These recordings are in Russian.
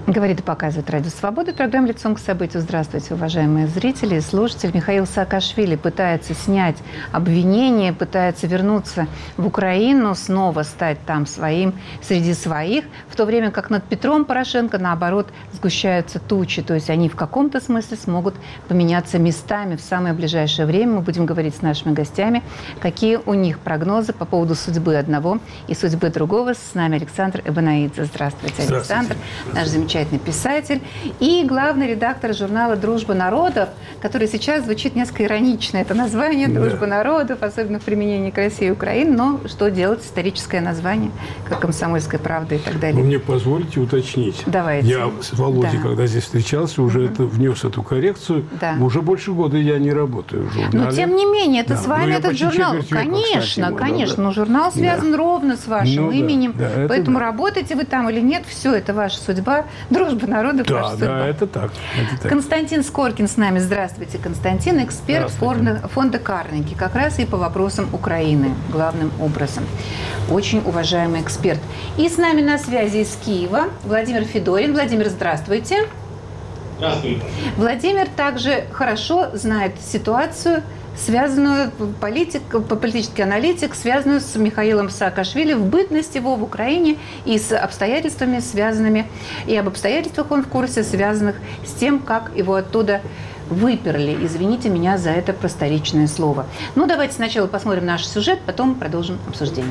Говорит и показывает Радио Свобода. Программа «Лицом к событию». Здравствуйте, уважаемые зрители и слушатели. Михаил Саакашвили пытается снять обвинения, пытается вернуться в Украину, снова стать там своим, среди своих, в то время как над Петром Порошенко, наоборот, сгущаются тучи. То есть они в каком-то смысле смогут поменяться местами в самое ближайшее время. Мы будем говорить с нашими гостями, какие у них прогнозы по поводу судьбы одного и судьбы другого. С нами Александр Эбонаидзе. Здравствуйте, Александр. Наш замечательный писатель и главный редактор журнала «Дружба народов», который сейчас звучит несколько иронично. Это название «Дружба народов», особенно в применении к России и Украине. Но что делать? Историческое название, как «Комсомольская правда» и так далее. Вы мне позволите уточнить? Давайте. Я с Володей, когда здесь встречался, уже внес эту коррекцию. Уже больше года я не работаю в журнале. Но тем не менее, это с вами этот журнал. Конечно, конечно. Но журнал связан ровно с вашим именем. Поэтому работаете вы там или нет, все, это ваша судьба. Дружба народов, ваша судьба. Да, это так. Константин Скоркин с нами. Здравствуйте, Константин. Эксперт фонда Карнеги. Как раз и по вопросам Украины главным образом. Очень уважаемый эксперт. И с нами на связи из Киева Владимир Федорин. Владимир, здравствуйте. Здравствуйте. Владимир также хорошо знает ситуацию, связанную политический аналитик, связанную с Михаилом Саакашвили в бытность его в Украине и с обстоятельствами, связанными, и об обстоятельствах он в курсе, связанных с тем, как его оттуда выперли. Извините меня за это просторечное слово. Ну, давайте сначала посмотрим наш сюжет, потом продолжим обсуждение.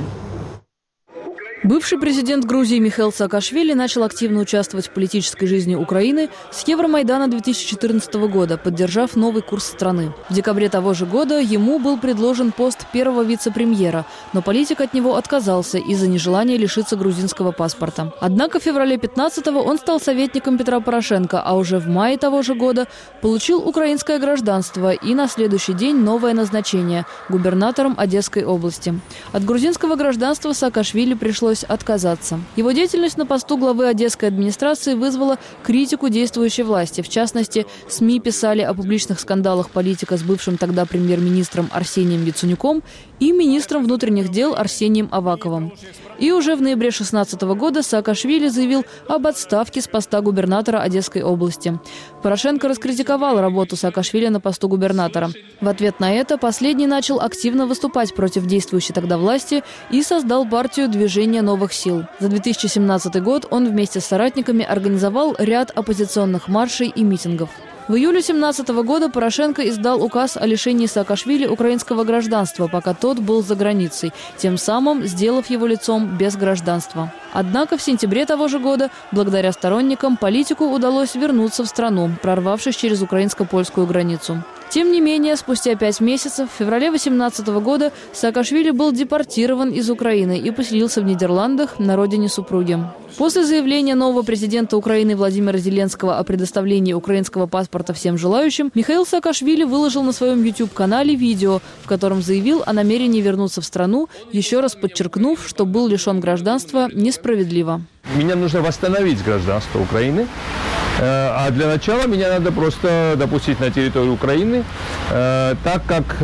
Бывший президент Грузии Михаил Саакашвили начал активно участвовать в политической жизни Украины с Евромайдана 2014 года, поддержав новый курс страны. В декабре того же года ему был предложен пост первого вице-премьера, но политик от него отказался из-за нежелания лишиться грузинского паспорта. Однако в феврале 15-го он стал советником Петра Порошенко, а уже в мае того же года получил украинское гражданство и на следующий день новое назначение – губернатором Одесской области. От грузинского гражданства Саакашвили пришлось отказаться. Его деятельность на посту главы Одесской администрации вызвала критику действующей власти. В частности, СМИ писали о публичных скандалах политика с бывшим тогда премьер-министром Арсением Яценюком и министром внутренних дел Арсением Аваковым. И уже в ноябре 2016 года Саакашвили заявил об отставке с поста губернатора Одесской области. Порошенко раскритиковал работу Саакашвили на посту губернатора. В ответ на это последний начал активно выступать против действующей тогда власти и создал партию «Движение новых сил». За 2017 год он вместе с соратниками организовал ряд оппозиционных маршей и митингов. В июле 2017 года Порошенко издал указ о лишении Саакашвили украинского гражданства, пока тот был за границей, тем самым сделав его лицом без гражданства. Однако в сентябре того же года, благодаря сторонникам, политику удалось вернуться в страну, прорвавшись через украинско-польскую границу. Тем не менее, спустя 5 месяцев, в феврале 2018 года, Саакашвили был депортирован из Украины и поселился в Нидерландах на родине супруги. После заявления нового президента Украины Владимира Зеленского о предоставлении украинского паспорта всем желающим, Михаил Саакашвили выложил на своем YouTube-канале видео, в котором заявил о намерении вернуться в страну, еще раз подчеркнув, что был лишен гражданства несправедливо. Мне нужно восстановить гражданство Украины. А для начала меня надо просто допустить на территорию Украины, так как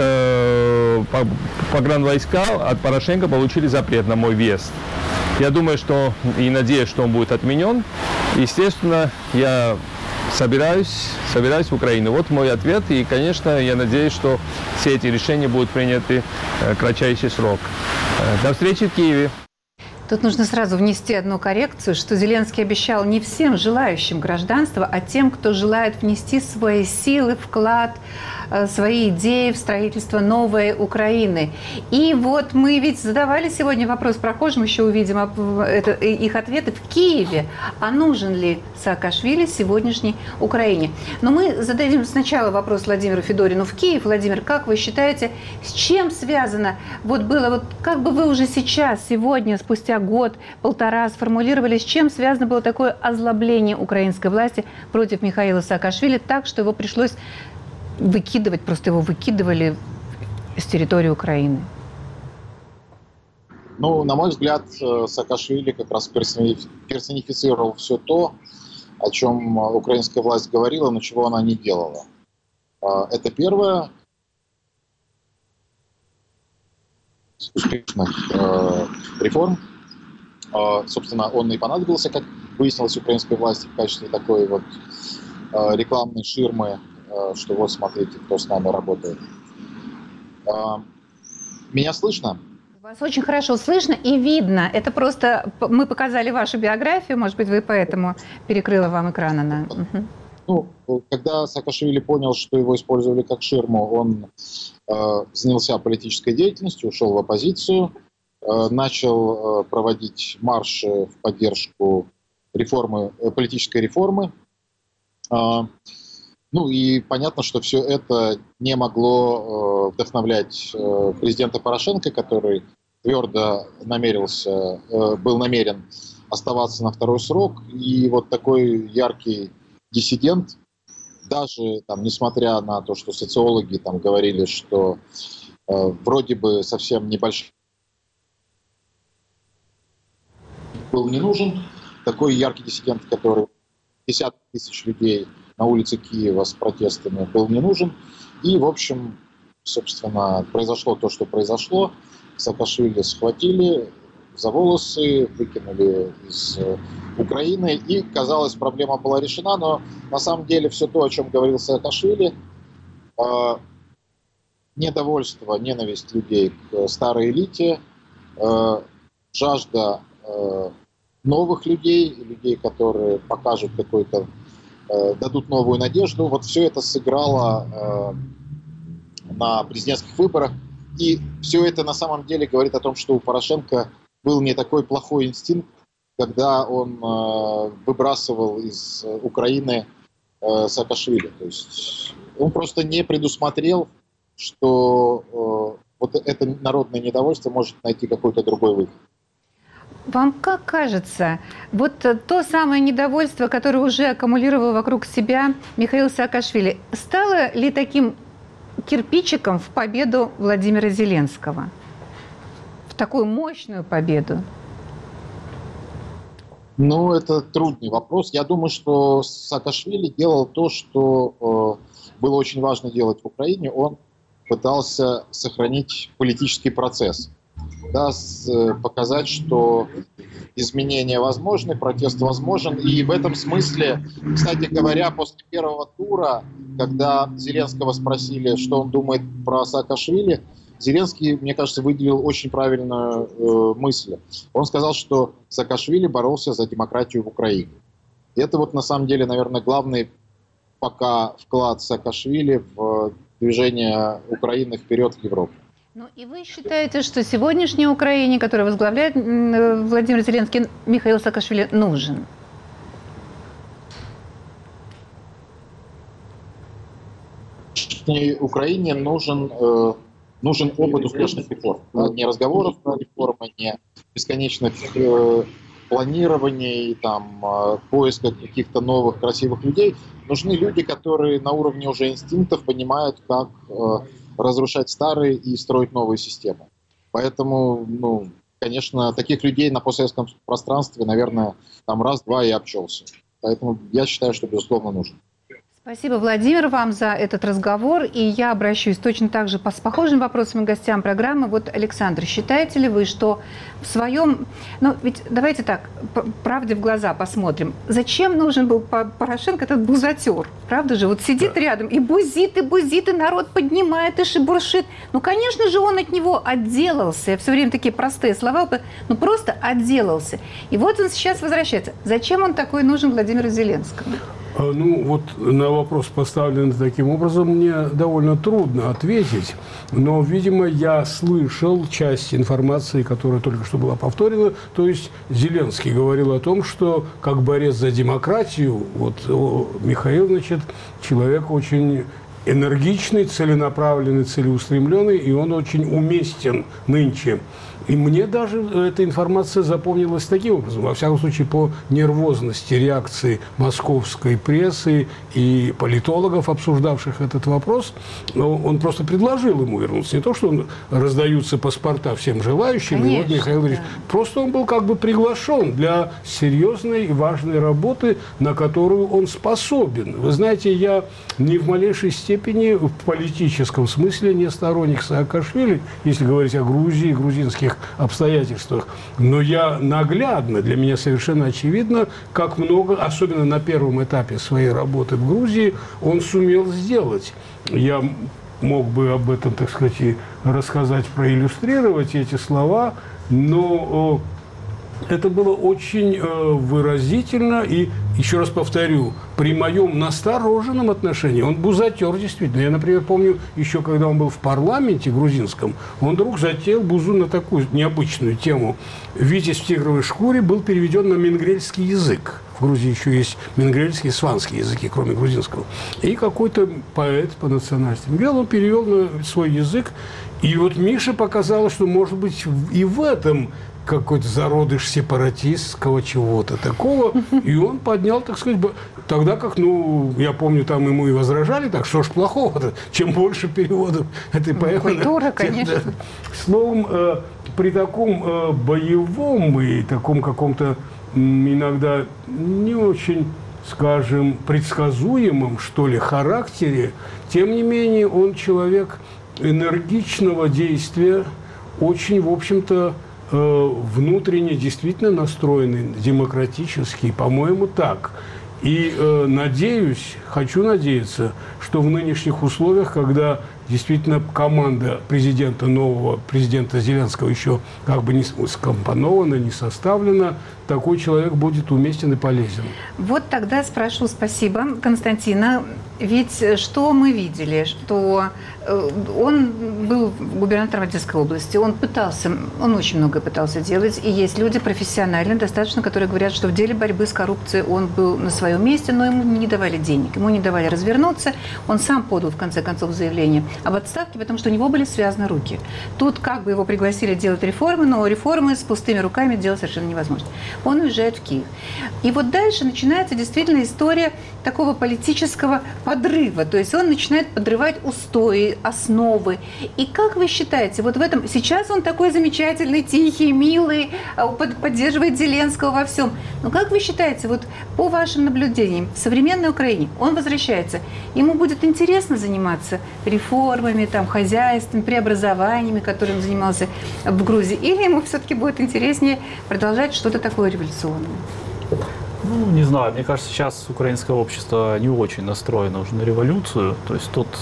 погранвойска от Порошенко получили запрет на мой въезд. Я думаю, что и надеюсь, что он будет отменен. Естественно, я собираюсь в Украину. Вот мой ответ. И, конечно, я надеюсь, что все эти решения будут приняты в кратчайший срок. До встречи в Киеве. Тут нужно сразу внести одну коррекцию, что Зеленский обещал не всем желающим гражданства, а тем, кто желает внести свои силы, вклад, свои идеи в строительство новой Украины. И вот мы ведь задавали сегодня вопрос прохожим, еще увидим их ответы в Киеве. А нужен ли Саакашвили сегодняшней Украине? Но мы зададим сначала вопрос Владимиру Федорину в Киев. Владимир, как вы считаете, с чем связано? Как бы вы уже сейчас, сегодня, спустя год-полтора сформулировали, с чем связано было такое озлобление украинской власти против Михаила Саакашвили так, что его пришлось выкидывать, просто его выкидывали с территории Украины? Ну, на мой взгляд, Саакашвили как раз персонифицировал все то, о чем украинская власть говорила, но чего она не делала. Это первое. Успешных реформ. Собственно, он и понадобился как выяснилось украинской власти в качестве такой вот рекламной ширмы, что вот смотрите, кто с нами работает. Меня слышно? Вас очень хорошо слышно и видно. Это просто мы показали вашу биографию, может быть, вы поэтому перекрыла вам экран. Ну, когда Саакашвили понял, что его использовали как ширму, он занялся политической деятельностью, ушел в оппозицию, начал проводить марши в поддержку политической реформы. Ну и понятно, что все это не могло вдохновлять президента Порошенко, который твердо был намерен оставаться на второй срок. И вот такой яркий диссидент, даже там, несмотря на то, что социологи там говорили, что вроде бы совсем небольшой был не нужен, такой яркий диссидент, который десятки тысяч людей на улице Киева с протестами был не нужен. И, в общем, собственно, произошло то, что произошло. Саакашвили схватили за волосы, выкинули из Украины. И, казалось, проблема была решена, но на самом деле все то, о чем говорил Саакашвили, недовольство, ненависть людей к старой элите, жажда новых людей, которые покажут дадут новую надежду. Вот все это сыграло на президентских выборах. И все это на самом деле говорит о том, что у Порошенко был не такой плохой инстинкт, когда он выбрасывал из Украины Саакашвили. То есть он просто не предусмотрел, что вот это народное недовольство может найти какой-то другой выход. Вам как кажется, вот то самое недовольство, которое уже аккумулировал вокруг себя Михаил Саакашвили, стало ли таким кирпичиком в победу Владимира Зеленского? В такую мощную победу? Ну, это трудный вопрос. Я думаю, что Саакашвили делал то, что было очень важно делать в Украине. Он пытался сохранить политический процесс. Да, показать, что изменения возможны, протест возможен. И в этом смысле, кстати говоря, после первого тура, когда Зеленского спросили, что он думает про Саакашвили, Зеленский, мне кажется, выделил очень правильную мысль. Он сказал, что Саакашвили боролся за демократию в Украине. И это вот на самом деле, наверное, главный пока вклад Саакашвили в движение Украины вперед в Европу. Ну и вы считаете, что сегодняшней Украине, которую возглавляет Владимир Зеленский, Михаил Саакашвили нужен? Украине нужен опыт успешных реформ. Не разговоров про реформы, не бесконечных планирований, поиска каких-то новых красивых людей. Нужны люди, которые на уровне уже инстинктов понимают, как разрушать старые и строить новые системы. Поэтому, конечно, таких людей на постсоветском пространстве, наверное, раз-два и обчелся. Поэтому я считаю, что, безусловно, нужен. Спасибо, Владимир, вам за этот разговор. И я обращусь точно так же с похожими вопросами к гостям программы. Вот, Александр, считаете ли вы, что в своем... ведь давайте так, правде в глаза посмотрим. Зачем нужен был Порошенко этот бузатер? Правда же? Вот сидит рядом и бузит, и народ поднимает, и шебуршит. Конечно же, он от него отделался. Я все время такие простые слова, просто отделался. И вот он сейчас возвращается. Зачем он такой нужен Владимиру Зеленскому? На вопрос, поставленный таким образом, мне довольно трудно ответить. Но, видимо, я слышал часть информации, которая только что была повторена. То есть Зеленский говорил о том, что как борец за демократию, Михаил, человек очень энергичный, целенаправленный, целеустремленный, и он очень уместен нынче. И мне даже эта информация запомнилась таким образом, во всяком случае, по нервозности реакции московской прессы и политологов, обсуждавших этот вопрос. Он просто предложил ему вернуться. Не то, что раздаются паспорта всем желающим, конечно, и вот Михаил Ильич. Просто он был приглашен для серьезной и важной работы, на которую он способен. Вы знаете, я ни в малейшей степени в политическом смысле не сторонник Саакашвили, если говорить о Грузии, грузинских этих обстоятельствах. Но я наглядно, для меня совершенно очевидно, как много, особенно на первом этапе своей работы в Грузии, он сумел сделать. Я мог бы об этом, так сказать, и рассказать, проиллюстрировать эти слова, но это было очень выразительно и, еще раз повторю, при моем настороженном отношении. Он бузатер, действительно. Я, например, помню, еще когда он был в парламенте грузинском, он вдруг затеял бузу на такую необычную тему. «Витязь в тигровой шкуре» был переведен на мингрельский язык. В Грузии еще есть мингрельский и сванский языки, кроме грузинского. И какой-то поэт по национальности мингрел, он перевел на свой язык. И вот Мише показалось, что, может быть, и в этом какой-то зародыш сепаратистского чего-то такого, и он поднял, так сказать, тогда как, я помню, там ему и возражали, так что ж плохого-то, чем больше переводов этой поэмы. Культура, конечно. Да. Словом, при таком боевом и таком каком-то иногда не очень, скажем, предсказуемом, что ли, характере, тем не менее, он человек энергичного действия, очень, в общем-то, внутренне действительно настроенный, демократический, по-моему, так. И хочу надеяться, что в нынешних условиях, когда действительно команда нового президента Зеленского еще как бы не скомпонована, не составлена, такой человек будет уместен и полезен. Вот тогда спрошу, спасибо, Константина. Ведь что мы видели? Что он был губернатором Одесской области, он очень многое пытался делать, и есть люди профессиональные достаточно, которые говорят, что в деле борьбы с коррупцией он был на своем месте, но ему не давали денег, ему не давали развернуться, он сам подал, в конце концов, заявление об отставке, потому что у него были связаны руки. Тут как бы его пригласили делать реформы, но реформы с пустыми руками делать совершенно невозможно. Он уезжает в Киев. И вот дальше начинается действительно история такого политического подрыва. То есть он начинает подрывать устои, основы. И как вы считаете, вот в этом... Сейчас он такой замечательный, тихий, милый, поддерживает Зеленского во всем. Но как вы считаете, вот по вашим наблюдениям, в современной Украине он возвращается, ему будет интересно заниматься реформами, хозяйством, преобразованиями, которым он занимался в Грузии, или ему все-таки будет интереснее продолжать что-то такое революционное? Не знаю, мне кажется, сейчас украинское общество не очень настроено уже на революцию. То есть тут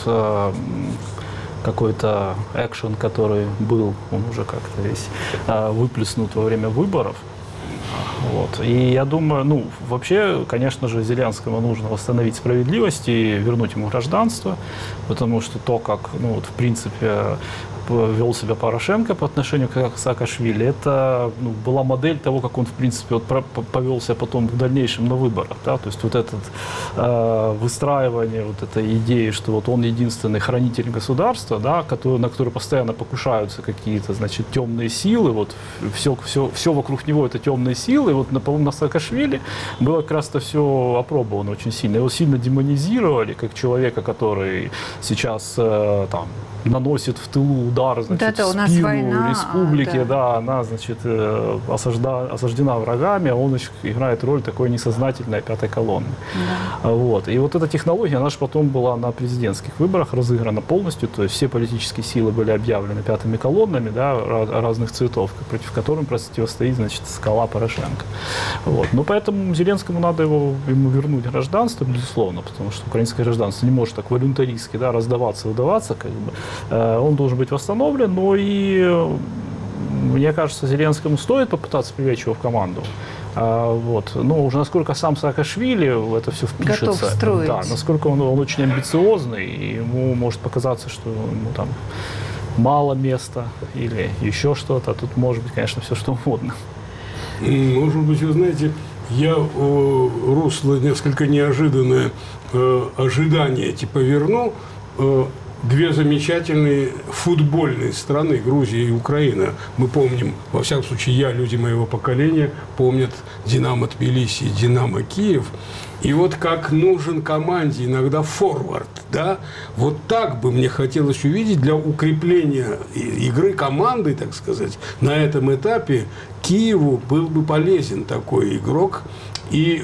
какой-то экшен, который был, он уже как-то весь выплеснут во время выборов. Вот. И я думаю, вообще, конечно же, Зеленскому нужно восстановить справедливость и вернуть ему гражданство, потому что то, как, в принципе, вел себя Порошенко по отношению к Саакашвили, это была модель того, как он, в принципе, повел себя потом в дальнейшем на выборах. Да? То есть вот это выстраивание вот этой идеи, что вот он единственный хранитель государства, да, на который постоянно покушаются какие-то, темные силы, вот все вокруг него это темные силы, и вот, по-моему, на Саакашвили было как раз-то все опробовано очень сильно. Его сильно демонизировали, как человека, который сейчас наносит в тылу удар, в спину республики, она, осаждена врагами, а он играет роль такой несознательной пятой колонны. Да. Вот. И вот эта технология, она же потом была на президентских выборах разыграна полностью, то есть все политические силы были объявлены пятыми колоннами, разных цветов, против которых противостоит, скала Порошенко. Вот. Но поэтому Зеленскому надо ему вернуть гражданство, безусловно, потому что украинское гражданство не может так волюнтаристски выдаваться, он должен быть восстановлен, но и, мне кажется, Зеленскому стоит попытаться привлечь его в команду. Но уже насколько сам Саакашвили в это все впишется, готов строить. Да, насколько он очень амбициозный, и ему может показаться, что ему мало места или еще что-то, а тут может быть, конечно, все что угодно. Может быть, вы знаете, я русло несколько неожиданное ожидание поверну. Две замечательные футбольные страны, Грузия и Украина. Мы помним, во всяком случае, люди моего поколения помнят «Динамо Тбилиси» и «Динамо Киев». И вот как нужен команде иногда форвард, вот так бы мне хотелось увидеть для укрепления игры команды, так сказать, на этом этапе Киеву был бы полезен такой игрок. И,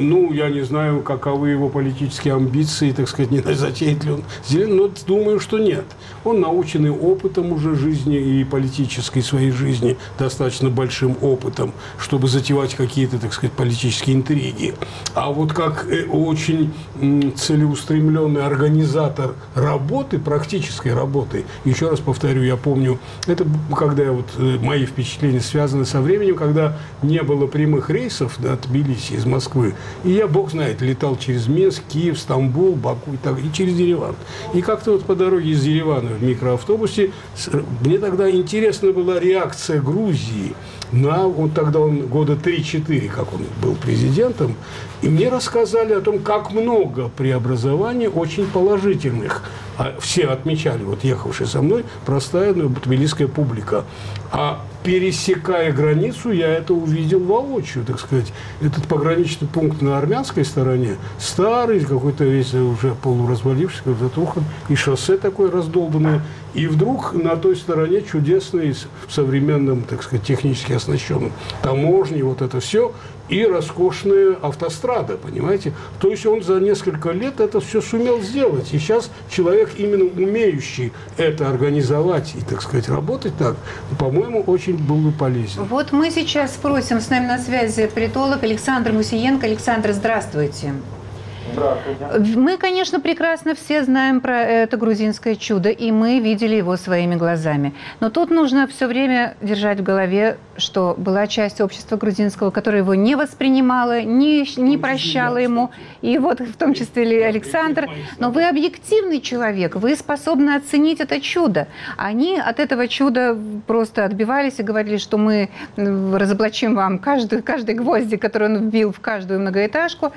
я не знаю, каковы его политические амбиции, так сказать, не затеет ли он зеленый, но думаю, что нет. Он наученный опытом уже жизни и политической своей жизни, достаточно большим опытом, чтобы затевать какие-то, так сказать, политические интриги. А вот как очень целеустремленный организатор работы, практической работы, еще раз повторю, я помню, это когда мои впечатления связаны со временем, когда не было прямых рейсов от Тбилиси из Москвы. И я, бог знает, летал через Минск, Киев, Стамбул, Баку и через Ереван. И как-то по дороге из Еревана в микроавтобусе мне тогда интересна была реакция Грузии на... Тогда он года 3-4, как он был президентом. И мне рассказали о том, как много преобразований очень положительных. Все отмечали, ехавшие со мной, простая тбилисская публика. А пересекая границу, я это увидел воочию, так сказать. Этот пограничный пункт на армянской стороне, старый, какой-то весь уже полуразвалившийся, затрухан, и шоссе такое раздолбанное. И вдруг на той стороне чудесный, в современном, так сказать, технически оснащенном таможни, это все, и роскошная автострада, понимаете? То есть он за несколько лет это все сумел сделать. И сейчас человек, именно умеющий это организовать и, так сказать, работать так, по-моему, очень был бы полезен. Вот мы сейчас спросим, с нами на связи политолог Александр Мусиенко. Александр, здравствуйте. Здравствуйте. Мы, конечно, прекрасно все знаем про это грузинское чудо, и мы видели его своими глазами. Но тут нужно все время держать в голове, что была часть общества грузинского, которая его не воспринимала, не прощала ему. И в том числе и Александр. Но вы объективный человек, вы способны оценить это чудо. Они от этого чуда просто отбивались и говорили, что мы разоблачим вам каждый гвоздик, который он вбил в каждую многоэтажку.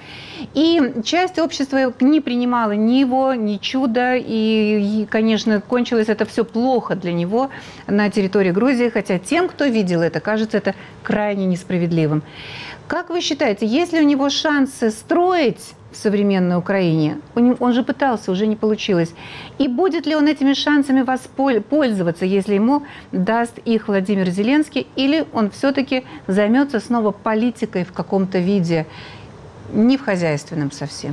И часть общества не принимала ни его, ни чуда, и, конечно, кончилось это все плохо для него на территории Грузии, хотя тем, кто видел это, кажется это крайне несправедливым. Как вы считаете, есть ли у него шансы строить в современной Украине? Он же пытался, уже не получилось. И будет ли он этими шансами пользоваться, если ему даст их Владимир Зеленский, или он все-таки займется снова политикой в каком-то виде, не в хозяйственном совсем?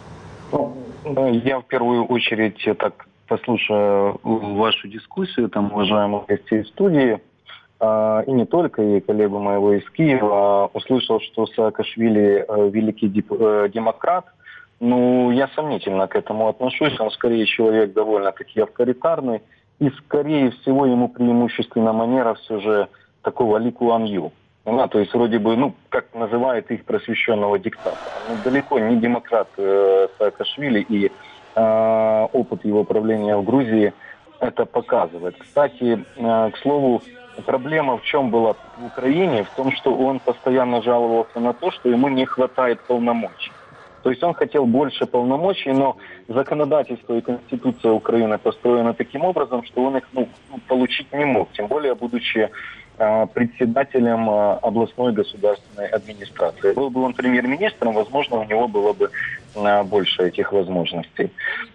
Я в первую очередь послушаю вашу дискуссию, уважаемых гостей в студии, и не только, и коллегу моего из Киева, услышал, что Саакашвили великий демократ. Я сомнительно к этому отношусь. Он скорее человек довольно-таки авторитарный, и скорее всего ему преимущественно манера все же такого Ли Куан Ю. То есть вроде бы, как называют их, просвещенного диктатора. Далеко не демократ Саакашвили, и опыт его правления в Грузии это показывает. Кстати, к слову, проблема в чем была в Украине? В том, что он постоянно жаловался на то, что ему не хватает полномочий. То есть он хотел больше полномочий, но законодательство и конституция Украины построены таким образом, что он их получить не мог. Тем более, будучи председателем областной государственной администрации. Был бы он премьер-министром, возможно, у него было бы больше этих возможностей.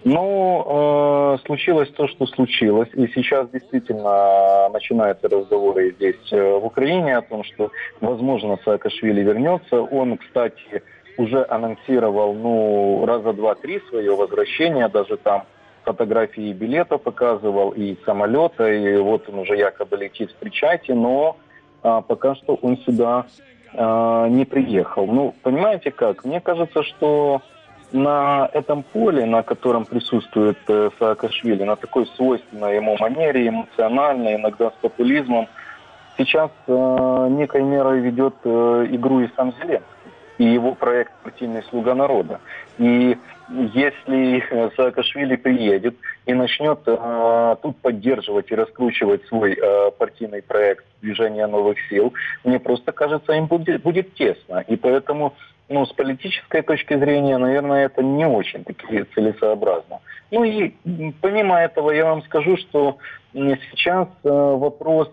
Но случилось то, что случилось. И сейчас действительно начинаются разговоры здесь в Украине о том, что, возможно, Саакашвили вернется. Он, кстати, уже анонсировал, раза 2-3 свое возвращение, даже там фотографии билета показывал, и самолета, и он уже якобы летит, встречайте, но пока что он сюда не приехал. Понимаете как? Мне кажется, что на этом поле, на котором присутствует Саакашвили, на такой свойственной ему манере, эмоциональной, иногда с популизмом, сейчас некой мерой ведет игру и сам Зеленский, и его проект «Партийный слуга народа». И если Саакашвили приедет и начнет тут поддерживать и раскручивать свой партийный проект «Движение новых сил», мне просто кажется, им будет тесно. И поэтому, с политической точки зрения, наверное, это не очень-таки целесообразно. И помимо этого я вам скажу, что сейчас вопрос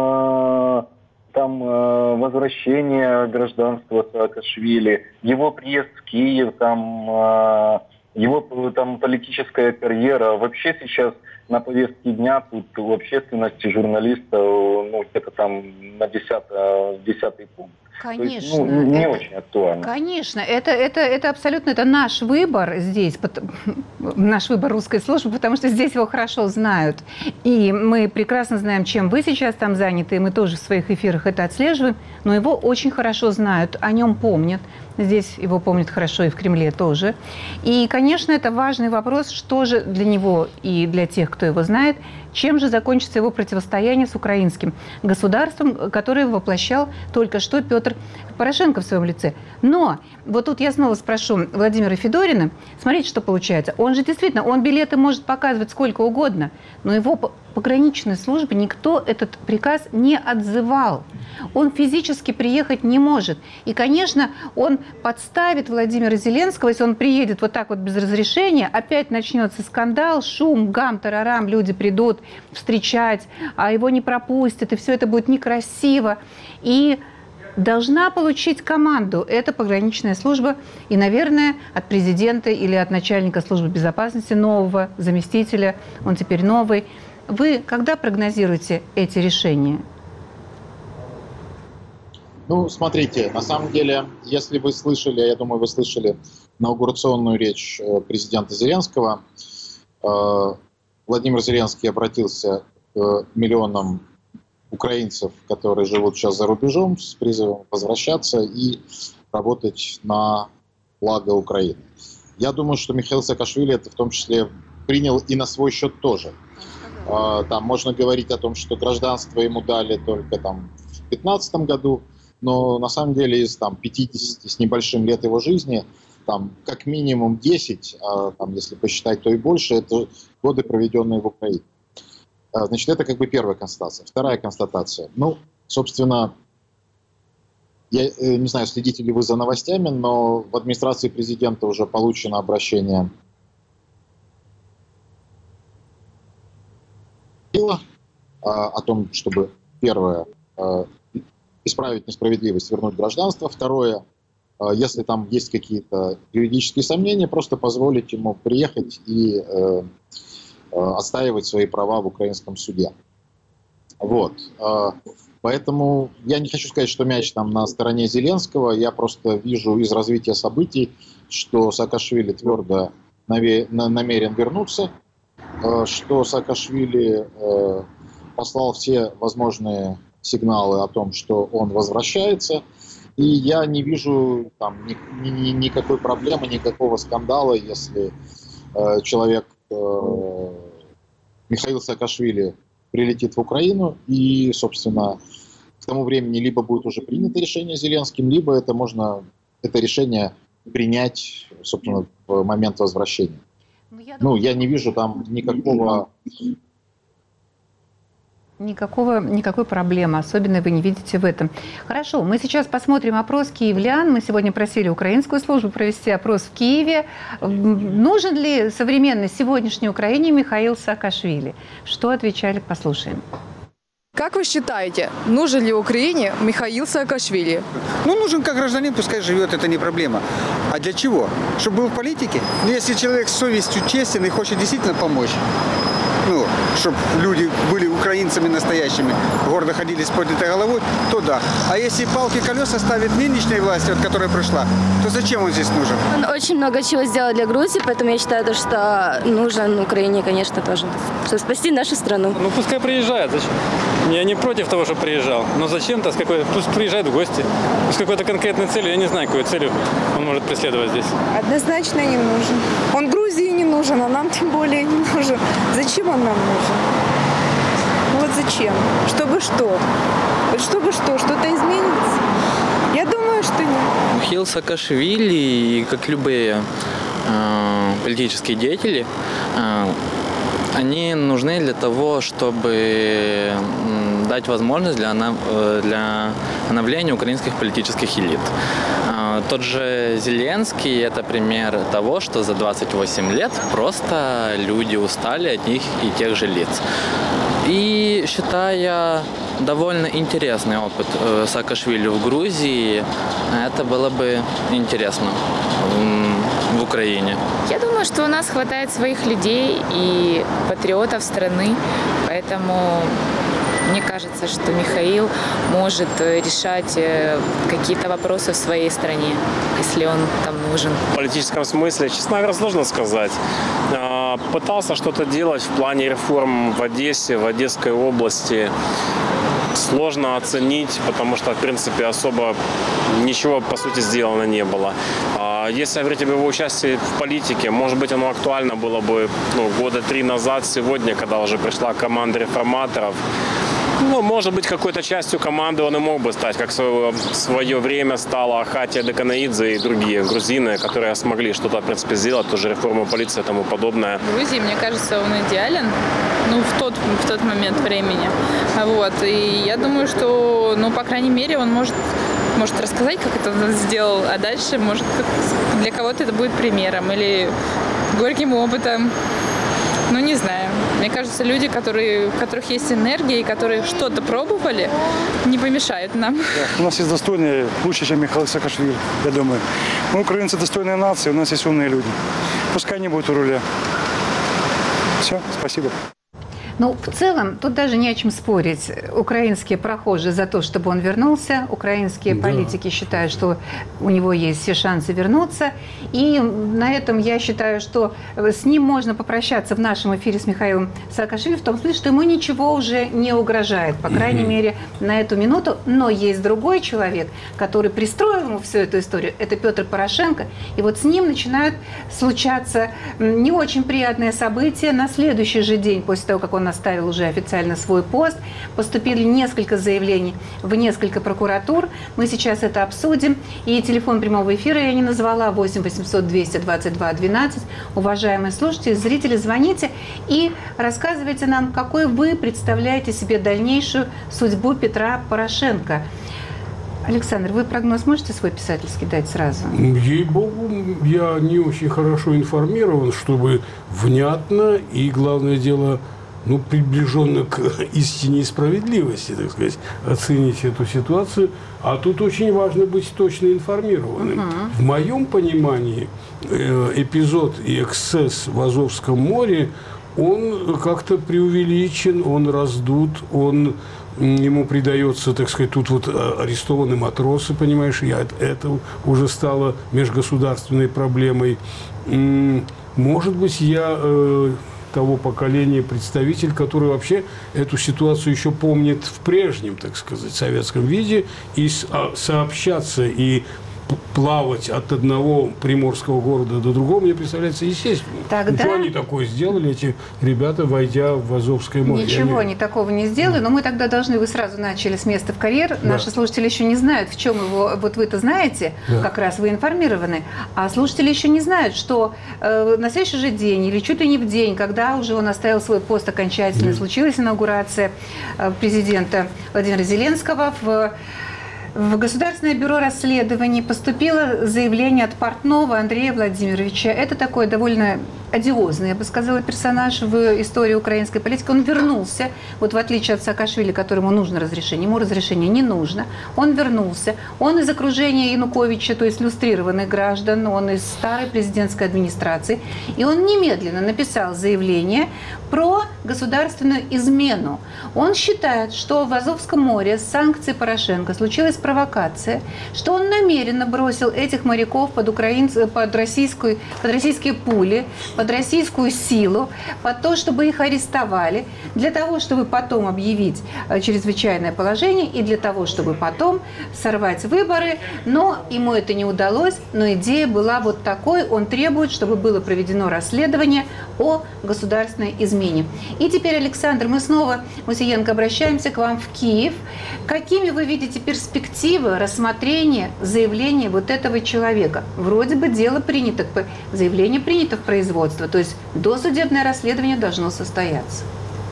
возвращения гражданства Саакашвили, его приезд в Киев, его политическая карьера. Вообще сейчас на повестке дня тут в общественности журналистов где-то на 10-й пункт. Конечно. То есть, не очень актуально. Конечно, это абсолютно это наш выбор здесь, наш выбор русской службы, потому что здесь его хорошо знают. И мы прекрасно знаем, чем вы сейчас там заняты, и мы тоже в своих эфирах это отслеживаем, но его очень хорошо знают, о нем помнят. Здесь его помнят хорошо и в Кремле тоже. И, конечно, это важный вопрос, что же для него и для тех, кто его знает, чем же закончится его противостояние с украинским государством, которое воплощал только что Петр Порошенко в своем лице. Но вот тут я снова спрошу Владимира Федорина, смотрите, что получается. Он же действительно, он билеты может показывать сколько угодно, но его пограничной службе никто этот приказ не отзывал. Он физически приехать не может. И, конечно, он подставит Владимира Зеленского, если он приедет вот так вот без разрешения, опять начнется скандал, шум, гам, тарарам, люди придут встречать, а его не пропустят, и все это будет некрасиво. И должна получить команду эта пограничная служба, и, наверное, от президента или от начальника службы безопасности нового заместителя, он теперь новый. Вы когда прогнозируете эти решения? Ну, смотрите, на самом деле, если вы слышали, я думаю, вы слышали инаугурационную речь президента Зеленского, Владимир Зеленский обратился к миллионам украинцев, которые живут сейчас за рубежом, с призывом возвращаться и работать на благо Украины. Я думаю, что Михаил Саакашвили это в том числе принял и на свой счет тоже. Там можно говорить о том, что гражданство ему дали только там, в 2015 году, но на самом деле из там, 50 с небольшим лет его жизни, там, как минимум 10, а там, если посчитать, то и больше, это годы, проведенные в Украине. Значит, это как бы первая констатация. Вторая констатация. Ну, собственно, я не знаю, следите ли вы за новостями, но в администрации президента уже получено обращение о том, чтобы, первое, исправить несправедливость, вернуть гражданство. Второе, если там есть какие-то юридические сомнения, просто позволить ему приехать и отстаивать свои права в украинском суде. Вот. Поэтому я не хочу сказать, что мяч там на стороне Зеленского. Я просто вижу из развития событий, что Саакашвили твердо намерен вернуться, что Саакашвили послал все возможные сигналы о том, что он возвращается. И я не вижу там никакой проблемы, никакого скандала, если человек Михаил Саакашвили прилетит в Украину, и, собственно, к тому времени либо будет уже принято решение Зеленским, либо это решение принять, собственно, в момент возвращения. Я не вижу там Никакой проблемы, особенно вы не видите в этом. Хорошо, мы сейчас посмотрим опрос киевлян. Мы сегодня просили украинскую службу провести опрос в Киеве. Нужен ли современной сегодняшней Украине Михаил Саакашвили? Что отвечали, послушаем. Как вы считаете, нужен ли Украине Михаил Саакашвили? Нужен как гражданин, пускай живет, это не проблема. А для чего? Чтобы был в политике? Если человек с совестью честен и хочет действительно помочь, чтобы люди были украинцами настоящими, гордо ходили с поднятой головой, то да. А если палки колеса ставит нынешняя власть, которая пришла, то зачем он здесь нужен? Он очень много чего сделал для Грузии, поэтому я считаю, что нужен Украине, конечно, тоже, чтобы спасти нашу страну. Пускай приезжает, зачем? Я не против того, чтобы приезжал, но зачем-то, пусть приезжает в гости, с какой-то конкретной целью, я не знаю, какой целью он может преследовать здесь. Однозначно не нужен. Он Грузии не нужен, а нам тем более не нужен. Зачем он нам нужен? Зачем? Чтобы что? Чтобы что-то изменится? Я думаю, что нет. Михаил Саакашвили, как любые политические деятели, они нужны для того, чтобы дать возможность для обновления украинских политических элит. Тот же Зеленский – это пример того, что за 28 лет просто люди устали от них и тех же лиц. И считая довольно интересный опыт Саакашвили в Грузии, это было бы интересно в Украине. Я думаю, что у нас хватает своих людей и патриотов страны, поэтому Мне кажется, что Михаил может решать какие-то вопросы в своей стране, если он там нужен. В политическом смысле, честно говоря, сложно сказать. Пытался что-то делать в плане реформ в Одессе, в Одесской области. Сложно оценить, потому что, в принципе, особо ничего, по сути, сделано не было. Если говорить об его участии в политике, может быть, оно актуально было бы года 3 назад, сегодня, когда уже пришла команда реформаторов. Может быть, какой-то частью команды он и мог бы стать, как в свое время стала Хатия Деканаидзе и другие грузины, которые смогли что-то, в принципе, сделать, тоже реформу полиции и тому подобное. В Грузии, мне кажется, он идеален, в тот момент времени. И я думаю, что, по крайней мере, он может рассказать, как это он сделал, а дальше, может, для кого-то это будет примером или горьким опытом. Не знаю. Мне кажется, люди, у которых есть энергия и которые что-то пробовали, не помешают нам. У нас есть достойные, лучше, чем Михаил Саакашвили, я думаю. Мы, украинцы, достойная нация, у нас есть умные люди. Пускай не будут у руля. Все, спасибо. В целом, тут даже не о чем спорить. Украинские прохожие за то, чтобы он вернулся. Украинские политики считают, что у него есть все шансы вернуться. И на этом я считаю, что с ним можно попрощаться в нашем эфире с Михаилом Саакашвили в том смысле, что ему ничего уже не угрожает, по крайней мере, на эту минуту. Но есть другой человек, который пристроил ему всю эту историю. Это Петр Порошенко. И вот с ним начинают случаться не очень приятные события. На следующий же день, после того, как он оставил уже официально свой пост. Поступили несколько заявлений в несколько прокуратур. Мы сейчас это обсудим. И телефон прямого эфира я не назвала. 8 800 222 12. Уважаемые слушатели, зрители, звоните и рассказывайте нам, какой вы представляете себе дальнейшую судьбу Петра Порошенко. Александр, вы прогноз можете свой писательский дать сразу? Ей-богу, я не очень хорошо информирован, чтобы внятно и, главное дело, приближенно к истине и справедливости, так сказать, оценить эту ситуацию. А тут очень важно быть точно информированным. В моем понимании эпизод и эксцесс в Азовском море, он как-то преувеличен, он раздут, ему придается, так сказать, тут арестованы матросы, понимаешь, и это уже стало межгосударственной проблемой. Может быть, я того поколения представитель, который вообще эту ситуацию еще помнит в прежнем, так сказать, советском виде, и сообщаться и плавать от одного приморского города до другого, мне представляется естественно. Что они такое сделали, эти ребята, войдя в Азовское море? Ничего они такого не сделали, но мы тогда должны, вы сразу начали с места в карьер, наши слушатели еще не знают, в чем его, вы-то знаете, как раз вы информированы, а слушатели еще не знают, что на следующий же день, или чуть ли не в день, когда уже он оставил свой пост окончательно, случилась инаугурация президента Владимира Зеленского в Государственное бюро расследований поступило заявление от Портнова Андрея Владимировича. Это такой довольно одиозный, я бы сказала, персонаж в истории украинской политики. Он вернулся, в отличие от Саакашвили, которому нужно разрешение, ему разрешение не нужно. Он вернулся. Он из окружения Януковича, то есть люстрированных граждан, он из старой президентской администрации. И он немедленно написал заявление про государственную измену. Он считает, что в Азовском море с санкцией Порошенко случилась провокация, что он намеренно бросил этих моряков под российские пули, под российскую силу, под то, чтобы их арестовали, для того, чтобы потом объявить чрезвычайное положение и для того, чтобы потом сорвать выборы. Но ему это не удалось, но идея была такой. Он требует, чтобы было проведено расследование о государственной измене. И теперь, Александр, мы снова, Мусиенко, обращаемся к вам в Киев. Какими вы видите перспективы рассмотрения заявления этого человека? Вроде бы дело принято, заявление принято в производство, то есть досудебное расследование должно состояться.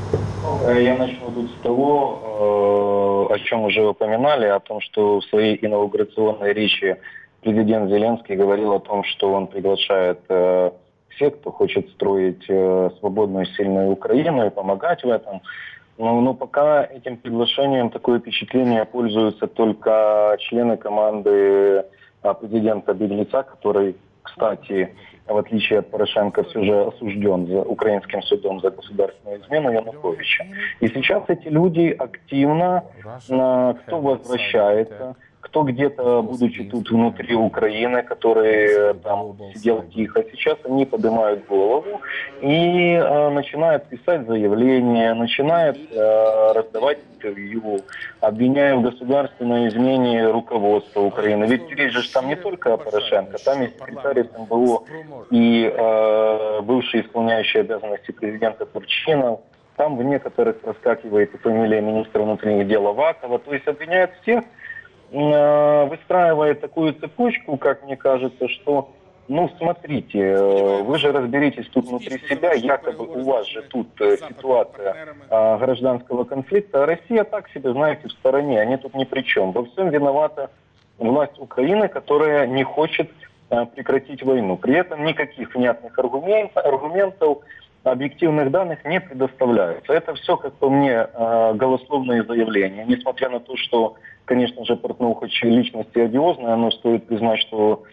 Я начну тут с того, о чем уже упоминали, о том, что в своей инаугурационной речи президент Зеленский говорил о том, что он приглашает всех, кто хочет строить свободную, сильную Украину и помогать в этом. Но пока этим приглашением такое впечатление пользуются только члены команды президента-беглеца, который, к кстати, в отличие от Порошенко, все же осужден украинским судом за государственную измену Януковича. И сейчас эти люди активно, кто возвращается, кто где-то, будучи тут внутри Украины, который там сидел тихо, сейчас они поднимают голову и начинают писать заявления, начинают раздавать интервью, обвиняя в государственной измене руководства Украины. Ведь речь же там не только о Порошенко, там и секретарь СНБО, и бывший исполняющий обязанности президента Турчинов. Там в некоторых проскакивает и фамилия министра внутренних дел Авакова. То есть обвиняют всех, выстраивает такую цепочку, как мне кажется, что, ну, смотрите, вы же разберитесь тут внутри себя, якобы у вас же тут ситуация гражданского конфликта, а Россия так себе, знаете, в стороне, они тут ни при чем. Во всем виновата власть Украины, которая не хочет прекратить войну. При этом никаких внятных аргументов, объективных данных не предоставляются. Это все, как по мне, голословные заявления. Несмотря на то, что, конечно же, Портнов хоть личность и одиозная, но стоит признать, что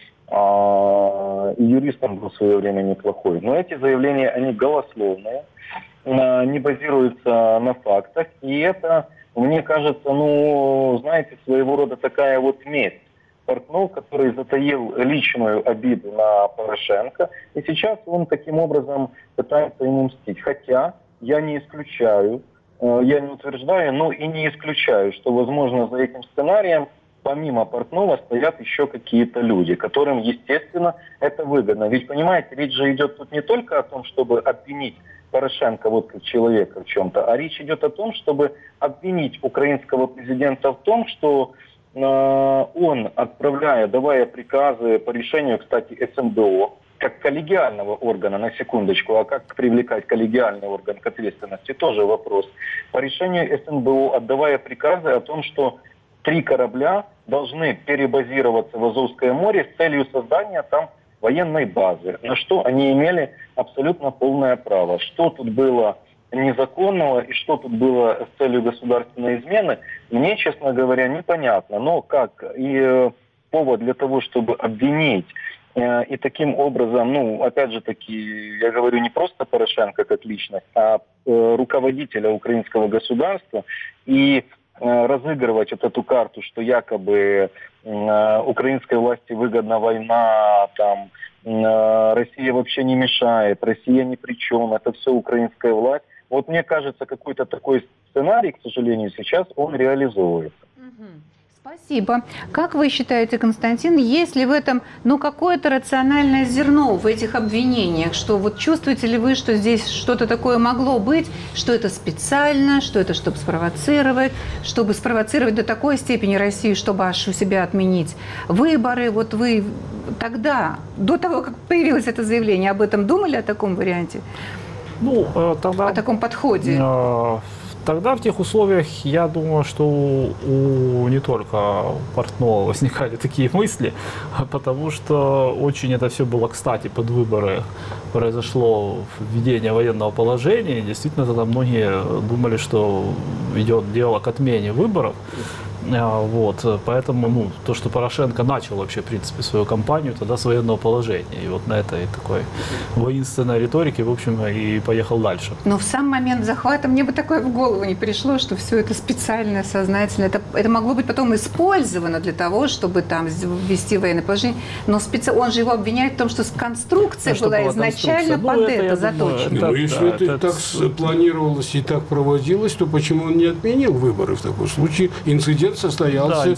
и юристом был в свое время неплохой. Но эти заявления, они голословные, не базируются на фактах. И это, мне кажется, ну, знаете, своего рода такая вот месть. Портнов, который затаил личную обиду на Порошенко, и сейчас он таким образом пытается ему мстить. Хотя я не исключаю, я не утверждаю, но и не исключаю, что, возможно, за этим сценарием помимо Портнова стоят еще какие-то люди, которым, естественно, это выгодно. Ведь, понимаете, речь же идет тут не только о том, чтобы обвинить Порошенко вот как человека в чем-то, а речь идет о том, чтобы обвинить украинского президента в том, что он, давая приказы по решению, кстати, СНБО, как коллегиального органа, на секундочку, а как привлекать коллегиальный орган к ответственности, тоже вопрос. По решению СНБО, отдавая приказы о том, что 3 корабля должны перебазироваться в Азовское море с целью создания там военной базы, на что они имели абсолютно полное право. Что тут было незаконного и что тут было с целью государственной измены, мне, честно говоря, непонятно. Но как и повод для того, чтобы обвинить и таким образом, ну, опять же таки, я говорю не просто Порошенко как личность, а руководителя украинского государства, и разыгрывать вот эту карту, что якобы украинской власти выгодна война, там, Россия вообще не мешает, Россия ни при чем, это все украинская власть. Вот мне кажется, какой-то такой сценарий, к сожалению, сейчас он реализовывается. Спасибо. Как вы считаете, Константин, есть ли в этом, какое-то рациональное зерно в этих обвинениях? Что вот чувствуете ли вы, что здесь что-то такое могло быть, что это специально, что это чтобы спровоцировать до такой степени Россию, чтобы аж у себя отменить выборы? Вот вы тогда, до того, как появилось это заявление, об этом думали, о таком варианте? Тогда, о таком подходе? Тогда в тех условиях, я думаю, что не только у Портнова возникали такие мысли, потому что очень это все было кстати под выборы. Произошло введение военного положения, и действительно тогда многие думали, что идет дело к отмене выборов. Вот, поэтому, то, что Порошенко начал вообще, в принципе, свою кампанию тогда с военного положения. И вот на этой такой воинственной риторике, в общем, и поехал дальше. Но в сам момент захвата мне бы такое в голову не пришло, что все это специально, сознательно. Это могло быть потом использовано для того, чтобы там ввести военное положение. Но он же его обвиняет в том, что конструкция была изначально под это заточена. Если это так планировалось и так проводилось, то почему он не отменил выборы в таком случае? Инцидент состоялся,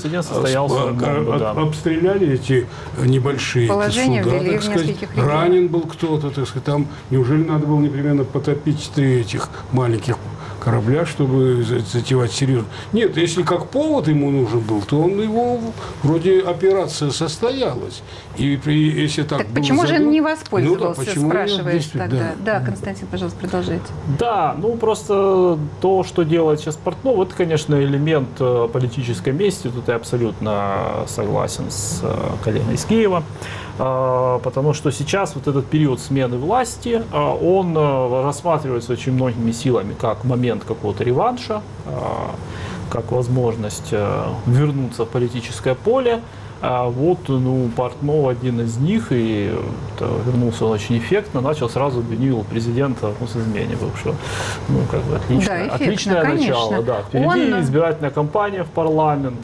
обстреляли эти небольшие положения, суда, ввели так сказать, ранен был кто-то, так сказать, там неужели надо было непременно потопить 3 этих маленьких корабля, чтобы затевать серьезно? Нет, если как повод ему нужен был, то он его, вроде операция состоялась. И если так было почему же он не воспользовался, спрашиваешь тогда? Да, Константин, пожалуйста, продолжайте. Да, просто то, что делает сейчас Портнов, это, конечно, элемент политической мести. Тут я абсолютно согласен с коллегой из Киева. Потому что сейчас вот этот период смены власти, он рассматривается очень многими силами как момент какого-то реванша, как возможность вернуться в политическое поле. А вот, Портнов один из них, и вернулся он очень эффектно, начал сразу обвинил президента в измене бывшего. Отличное, да, отличное начало. Да. Впереди избирательная кампания в парламент.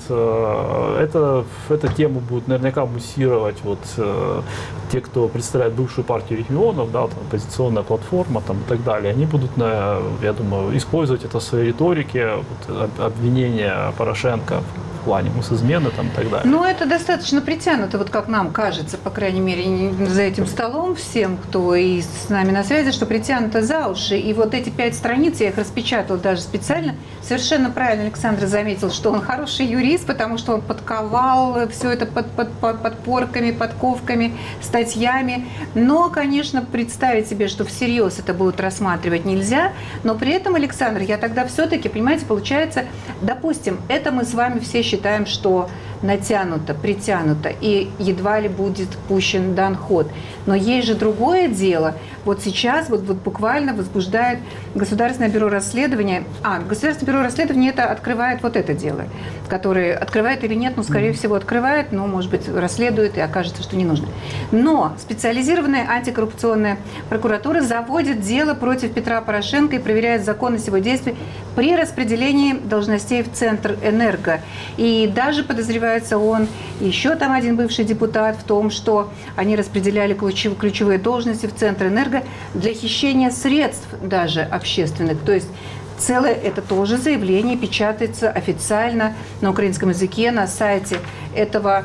Эту тему будут наверняка муссировать те, кто представляет бывшую партию регионов, да, там, оппозиционная платформа там, и так далее. Они будут, я думаю, использовать это в своей риторике, обвинения Порошенко в плане измены там, и так далее. Это достаточно притянуто, как нам кажется, по крайней мере, за этим столом всем, кто и с нами на связи, что притянуто за уши. И эти 5 страниц, я их распечатала даже специально. Совершенно правильно Александр заметил, что он хороший юрист, потому что он подковал все это подпорками, подковками, статьями. Но, конечно, представить себе, что всерьез это будут рассматривать нельзя. Но при этом, Александр, я тогда все-таки, понимаете, получается, допустим, это мы с вами все считаем, что натянуто, притянуто и едва ли будет пущен дан ход. Но есть же другое дело. Сейчас буквально возбуждает Государственное бюро расследования. Государственное бюро расследования это открывает это дело, которое открывает или нет, скорее всего открывает, но, может быть, расследует и окажется, что не нужно. Но специализированная антикоррупционная прокуратура заводит дело против Петра Порошенко и проверяет законность его действий при распределении должностей в Центрэнерго. И даже подозревается он, еще там один бывший депутат, в том, что они распределяли ключевые должности в Центрэнерго для хищения средств даже общественных. То есть целое это тоже заявление печатается официально на украинском языке на сайте этого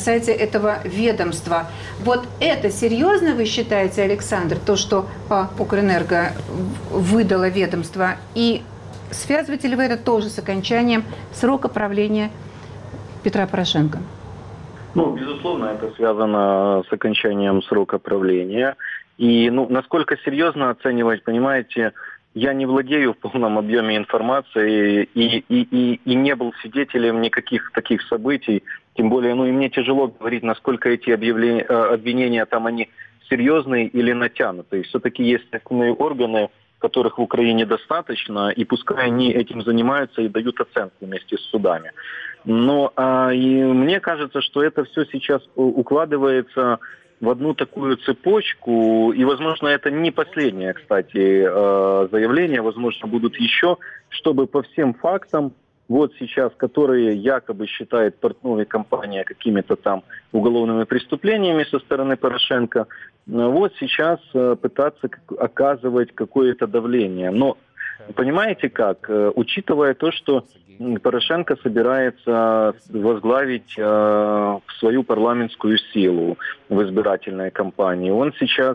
ведомства. Это серьезно, вы считаете, Александр, то, что по Укрэнерго выдало ведомство? И связываете ли вы это тоже с окончанием срока правления Петра Порошенко? Безусловно, это связано с окончанием срока правления. И, насколько серьезно оценивать, понимаете, я не владею в полном объеме информации и не был свидетелем никаких таких событий. Тем более, и мне тяжело говорить, насколько эти обвинения там они серьезные или натянутые. Все-таки есть следственные органы, которых в Украине достаточно, и пускай они этим занимаются и дают оценку вместе с судами. Но и мне кажется, что это все сейчас укладывается в одну такую цепочку, и, возможно, это не последнее, кстати, заявление, возможно, будут еще, чтобы по всем фактам, сейчас, которые якобы считает Портнов и компания какими-то там уголовными преступлениями со стороны Порошенко, сейчас пытаться оказывать какое-то давление. Но понимаете как? Учитывая то, что Порошенко собирается возглавить свою парламентскую силу в избирательной кампании, он сейчас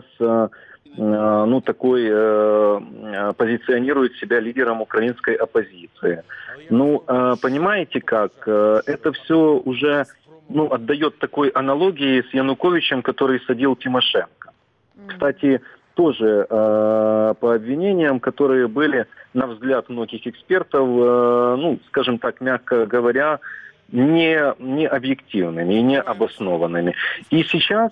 позиционирует себя лидером украинской оппозиции. Понимаете как? Это все уже отдает такой аналогии с Януковичем, который садил Тимошенко. Кстати, тоже по обвинениям, которые были, на взгляд многих экспертов, скажем так, мягко говоря, не объективными и не обоснованными. И сейчас,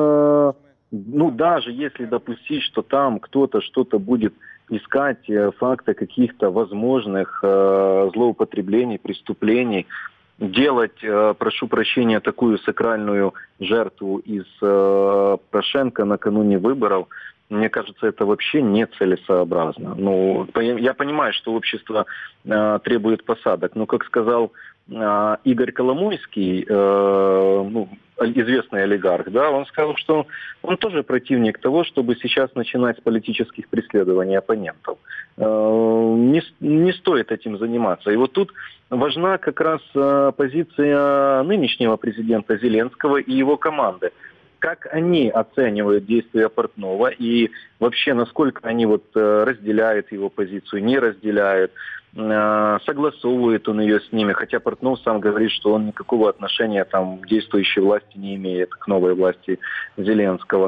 даже если допустить, что там кто-то что-то будет искать, факты каких-то возможных злоупотреблений, преступлений, делать, прошу прощения, такую сакральную жертву из Порошенко накануне выборов, мне кажется, это вообще нецелесообразно. Я понимаю, что общество требует посадок, но, как сказал Игорь Коломойский, известный олигарх, он сказал, что он тоже противник того, чтобы сейчас начинать с политических преследований оппонентов. Не стоит этим заниматься. И тут важна как раз позиция нынешнего президента Зеленского и его команды. Как они оценивают действия Портнова и вообще насколько они разделяют его позицию, не разделяют, согласовывает он ее с ними, хотя Портнов сам говорит, что он никакого отношения к действующей власти не имеет, к новой власти Зеленского.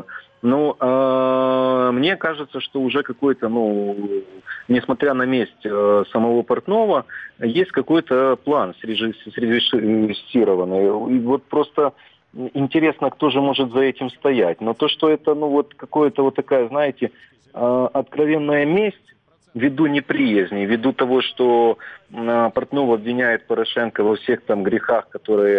Мне кажется, что уже какой-то, несмотря на месть самого Портнова, есть какой-то план срежиссированный. И просто интересно, кто же может за этим стоять. Но то, что это, какое-то такая, знаете, откровенная месть, ввиду неприязни, ввиду того, что Портнов обвиняет Порошенко во всех грехах, которые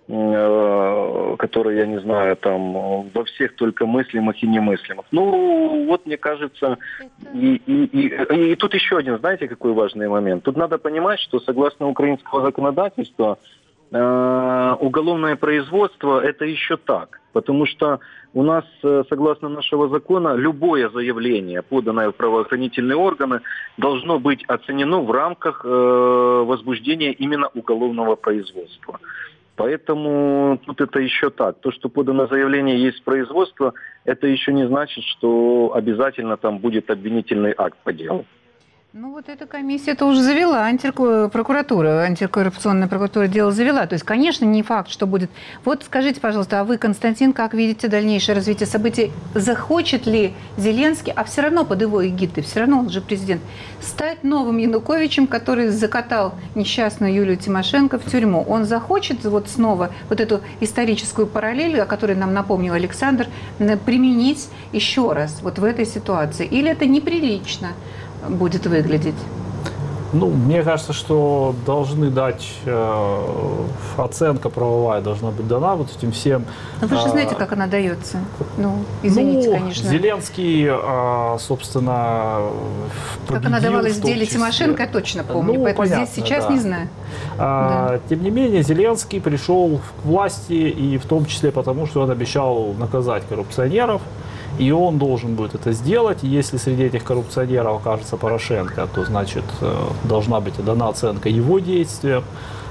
который, я не знаю, там во всех только мыслимых и немыслимых. Ну, вот мне кажется, и тут еще один, знаете, какой важный момент. Тут надо понимать, что согласно украинского законодательства, уголовное производство – это еще так. Потому что у нас, согласно нашего закона, любое заявление, поданное в правоохранительные органы, должно быть оценено в рамках возбуждения именно уголовного производства. Поэтому тут это еще так. То, что подано заявление, есть производство, это еще не значит, что обязательно там будет обвинительный акт по делу. Ну вот эта комиссия-то уже завела, антикоррупционная прокуратура дело завела. То есть, конечно, не факт, что будет. Вот скажите, пожалуйста, а вы, Константин, как видите дальнейшее развитие событий? Захочет ли Зеленский, а все равно под его эгидой, все равно он же президент, стать новым Януковичем, который закатал несчастную Юлию Тимошенко в тюрьму? Он захочет вот снова вот эту историческую параллель, о которой нам напомнил Александр, применить еще раз вот в этой ситуации? Или это неприлично будет выглядеть? Ну, мне кажется, что должны дать, оценка правовая должна быть дана вот этим всем. Но вы же знаете, как она дается. Ну, извините, конечно. Зеленский, собственно, как она давалась в деле Тимошенко, я точно помню, поэтому понятно, здесь сейчас не знаю. Тем не менее, Зеленский пришел к власти, и в том числе потому, что он обещал наказать коррупционеров. И он должен будет это сделать. И если среди этих коррупционеров окажется Порошенко, то, значит, должна быть дана оценка его действиям.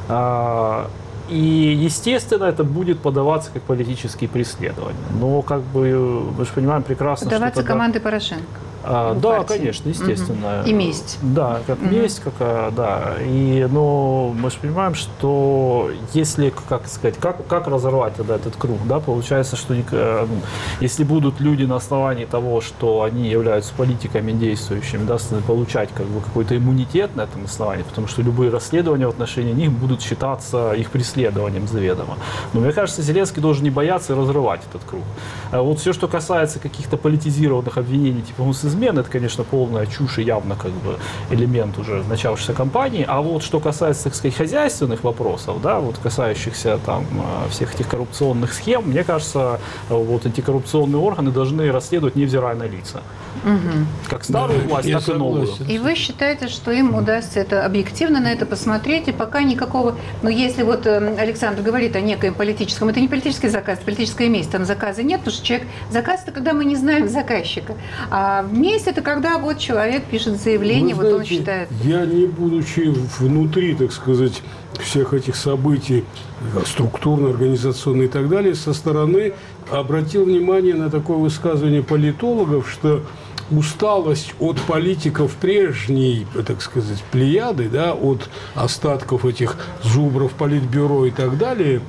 И, естественно, это будет подаваться как политические преследования. Но, как бы, мы же понимаем прекрасно, подаваться что командой Порошенко. Да, партии. Конечно, естественно. И месть. Да, как месть, да. Но мы же понимаем, что если, как сказать, как разорвать тогда этот круг, да, получается, что если будут люди на основании того, что они являются политиками действующими, да, получать как бы какой-то иммунитет на этом основании, потому что любые расследования в отношении них будут считаться их преследованием заведомо. Но мне кажется, Зеленский должен не бояться и разрывать этот круг. А вот все, что касается каких-то политизированных обвинений типа измен, это, конечно, полная чушь и явно как бы элемент уже начавшейся кампании. А вот что касается, так сказать, хозяйственных вопросов, да, вот касающихся там всех этих коррупционных схем, мне кажется, вот антикоррупционные органы должны расследовать, невзирая на лица. Как старую власть, так и новую. И вы считаете, что им удастся это объективно на это посмотреть, и пока никакого... Но если вот Александр говорит о некоем политическом, это не политический заказ, это политическая месть, там заказа нет, потому что человек... Заказ – это когда мы не знаем заказчика. А месть – это когда вот человек пишет заявление, вот он считает... Я, не будучи внутри, так сказать, всех этих событий, структурно, организационно и так далее, со стороны обратил внимание на такое высказывание политологов, что усталость от политиков прежней, так сказать, плеяды, да, от остатков этих зубров, политбюро и так далее,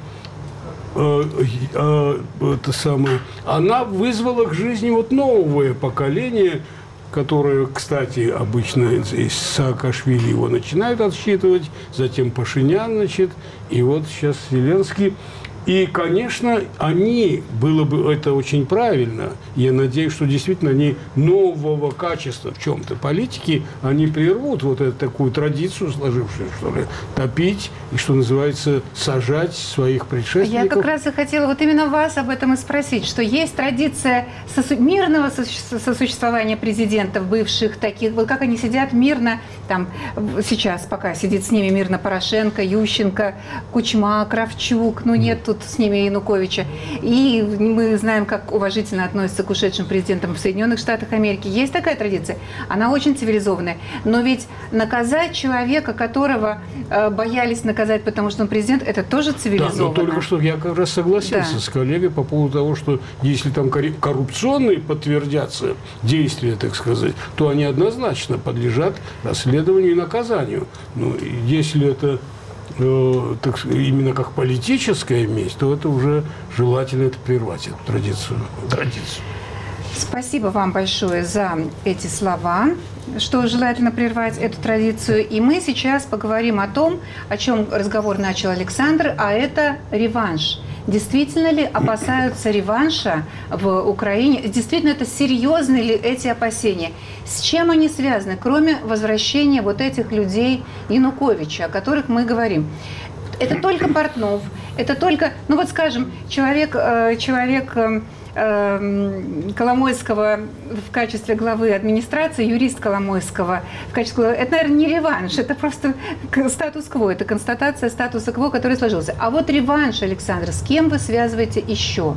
она вызвала к жизни вот новое поколение, которое, кстати, обычно из Саакашвили его начинают отсчитывать, затем Пашинян, значит, и вот сейчас Зеленский. И, конечно, было бы это очень правильно. Я надеюсь, что действительно они нового качества в чем-то политики, они прервут вот эту такую традицию сложившуюся, что ли, топить и, что называется, сажать своих предшественников. Я как раз и хотела вот именно вас об этом и спросить, что есть традиция мирного сосуществования президентов бывших таких, вот как они сидят мирно, там сейчас пока сидит с ними мирно Порошенко, Ющенко, Кучма, Кравчук, ну нет тут с ними Януковича. И мы знаем, как уважительно относятся к ушедшим президентам в Соединенных Штатах Америки. Есть такая традиция. Она очень цивилизованная. Но ведь наказать человека, которого боялись наказать, потому что он президент, это тоже цивилизованно. Да, но только что я как раз согласился с коллегой по поводу того, что если там коррупционные подтвердятся действия, так сказать, то они однозначно подлежат расследованию и наказанию. Но если это так, именно как политическая месть, то это уже желательно это прервать, эту традицию. Спасибо вам большое за эти слова, что желательно прервать эту традицию. И мы сейчас поговорим о том, о чем разговор начал Александр, а это реванш. Действительно ли опасаются реванша в Украине? Действительно, это серьезны ли эти опасения? С чем они связаны, кроме возвращения вот этих людей Януковича, о которых мы говорим? Это только Портнов, Это только, ну вот скажем, человек Коломойского в качестве главы администрации, юрист Коломойского в качестве главы, это, наверное, не реванш, это просто статус-кво, это констатация статуса-кво, который сложился. А вот реванш, Александр, с кем вы связываете еще?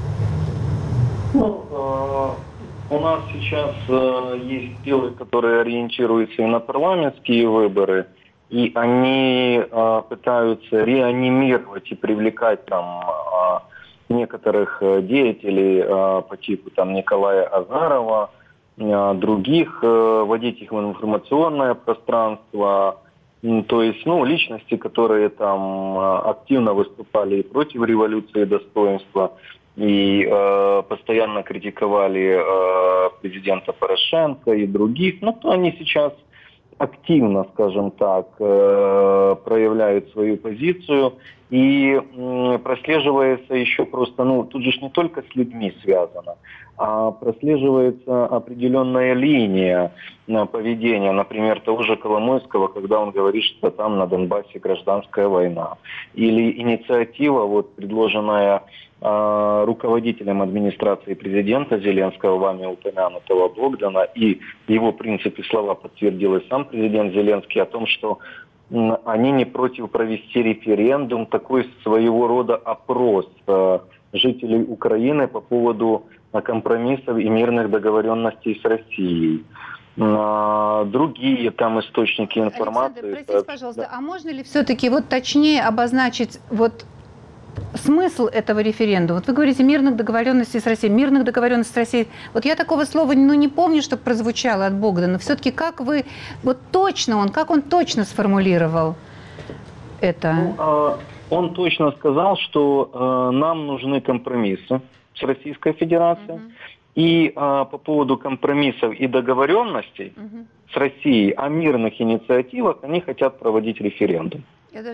У нас сейчас есть силы, которые ориентируются и на парламентские выборы, и они пытаются реанимировать и привлекать там некоторых деятелей по типу там Николая Азарова, других, вводить их в информационное пространство, то есть, личности, которые там активно выступали и против революции достоинства, и постоянно критиковали президента Порошенко и других, то они сейчас активно, скажем так, проявляют свою позицию, и прослеживается еще просто, тут же не только с людьми связано, а прослеживается определенная линия поведения, например, того же Коломойского, когда он говорит, что там на Донбассе гражданская война. Или инициатива, предложенная руководителем администрации президента Зеленского, вами упомянутого Богдана, и его, в принципе, слова подтвердил и сам президент Зеленский о том, что они не против провести референдум, такой своего рода опрос жителей Украины по поводу компромиссов и мирных договоренностей с Россией. Другие там источники информации. Александр, простите, пожалуйста, а можно ли все-таки точнее обозначить смысл этого референдума? Вы говорите мирных договоренностей с Россией, мирных договоренностей с Россией. Я такого слова не помню, чтобы прозвучало от Богдана. Все-таки как вы как он точно сформулировал это? Он точно сказал, что нам нужны компромиссы с Российской Федерацией. И по поводу компромиссов и договоренностей с Россией о мирных инициативах они хотят проводить референдум.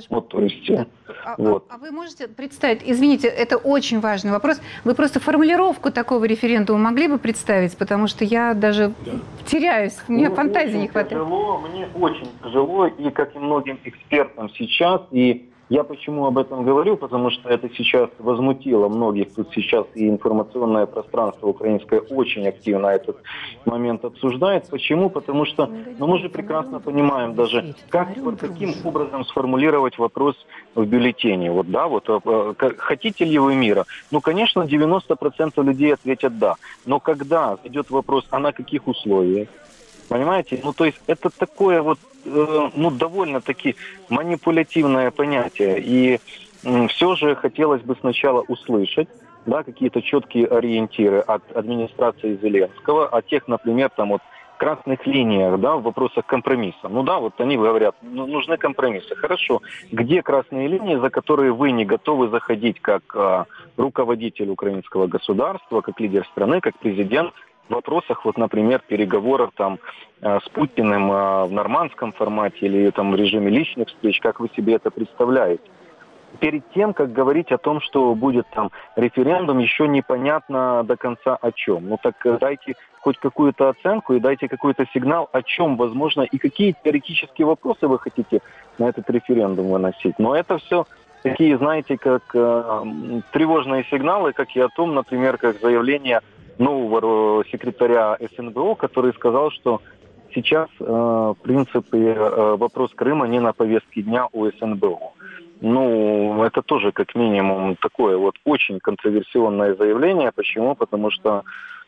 А вы можете представить, извините, это очень важный вопрос, вы просто формулировку такого референдума могли бы представить, потому что я даже теряюсь, у меня фантазии не хватает. Мне очень тяжело, и как и многим экспертам сейчас, и я почему об этом говорю, потому что это сейчас возмутило многих. Тут сейчас и информационное пространство украинское очень активно этот момент обсуждает. Почему? Потому что мы же прекрасно понимаем даже, каким образом сформулировать вопрос в бюллетене. Хотите ли вы мира? Конечно, 90% людей ответят «да». Но когда идет вопрос, а на каких условиях? Понимаете? То есть это такое довольно-таки манипулятивное понятие. И все же хотелось бы сначала услышать, какие-то четкие ориентиры от администрации Зеленского, о тех, например, красных линиях, в вопросах компромисса. Они говорят, нужны компромиссы. Хорошо. Где красные линии, за которые вы не готовы заходить как руководитель украинского государства, как лидер страны, как президент, в вопросах, например, переговоров с Путиным в нормандском формате или в режиме личных встреч, как вы себе это представляете? Перед тем, как говорить о том, что будет референдум, еще непонятно до конца о чем. Так дайте хоть какую-то оценку и дайте какой-то сигнал, о чем возможно и какие теоретические вопросы вы хотите на этот референдум выносить. Но это все такие, знаете, как тревожные сигналы, как и о том, например, как заявление нового секретаря СНБО, который сказал, что сейчас, в принципе, вопрос Крыма не на повестке дня у СНБО. Это тоже как минимум такое очень контроверсионное заявление. Почему? Потому что,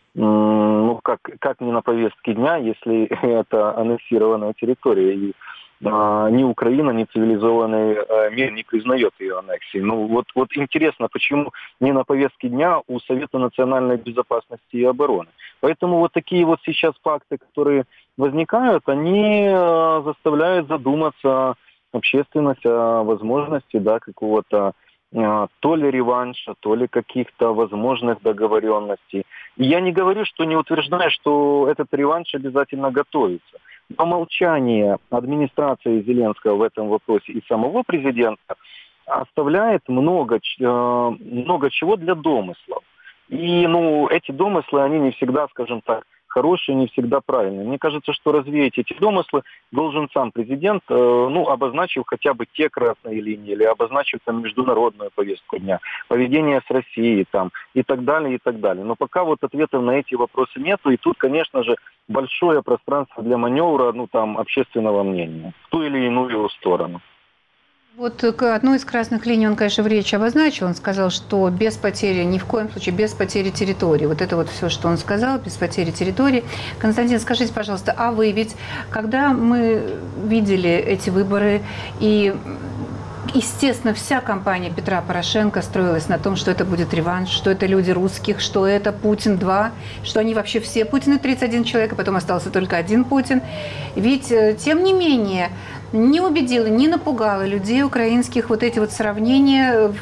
как не на повестке дня, если это аннексированная территория, и ни Украина, ни цивилизованный мир не признает ее аннексии. Интересно, почему не на повестке дня у Совета национальной безопасности и обороны. Поэтому такие сейчас факты, которые возникают, они заставляют задуматься общественность о возможности какого-то то ли реванша, то ли каких-то возможных договоренностей. И я не говорю, что не утверждаю, что этот реванш обязательно готовится. Но молчание администрации Зеленского в этом вопросе и самого президента оставляет много чего для домыслов. И эти домыслы, они не всегда, скажем так, хорошие, не всегда правильные. Мне кажется, что развеять эти домыслы должен сам президент, обозначив хотя бы те красные линии, или обозначив там международную повестку дня, поведение с Россией там, и так далее, и так далее. Но пока вот ответов на эти вопросы нету, и тут, конечно же, большое пространство для маневра, общественного мнения в ту или иную сторону. Вот одну из красных линий он, конечно, в речи обозначил. Он сказал, что без потери, ни в коем случае, без потери территории. Вот это вот все, что он сказал, без потери территории. Константин, скажите, пожалуйста, а вы ведь, когда мы видели эти выборы, и, естественно, вся кампания Петра Порошенко строилась на том, что это будет реванш, что это люди русских, что это Путин-2, что они вообще все Путины, 31 человек, а потом остался только один Путин. Ведь, тем не менее, не убедило, не напугало людей украинских вот эти вот сравнения,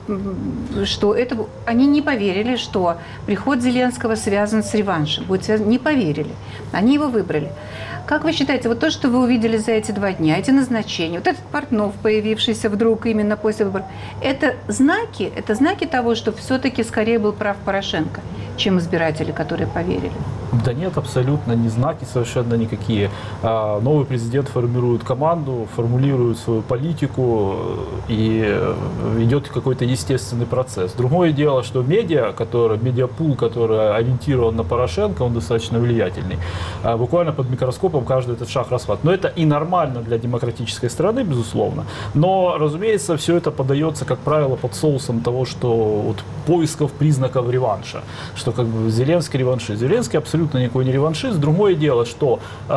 что это, они не поверили, что приход Зеленского связан с реваншем. Не поверили. Они его выбрали. Как вы считаете, вот то, что вы увидели за эти 2 дня, эти назначения, вот этот Портнов, появившийся вдруг именно после выборов, это знаки того, что все-таки скорее был прав Порошенко, чем избиратели, которые поверили? Да нет, абсолютно не знаки, совершенно никакие. Новый президент формирует команду, формулирует свою политику, и идет какой-то естественный процесс. Другое дело, что медиапул, который ориентирован на Порошенко, он достаточно влиятельный. Буквально под микроскопом каждый этот шаг расхватывает. Но это и нормально для демократической страны, безусловно. Но, разумеется, все это подается, как правило, под соусом того, что вот поисков признаков реванша. Что как бы Зеленский реваншист. Зеленский абсолютно никакой не реваншист. Другое дело, что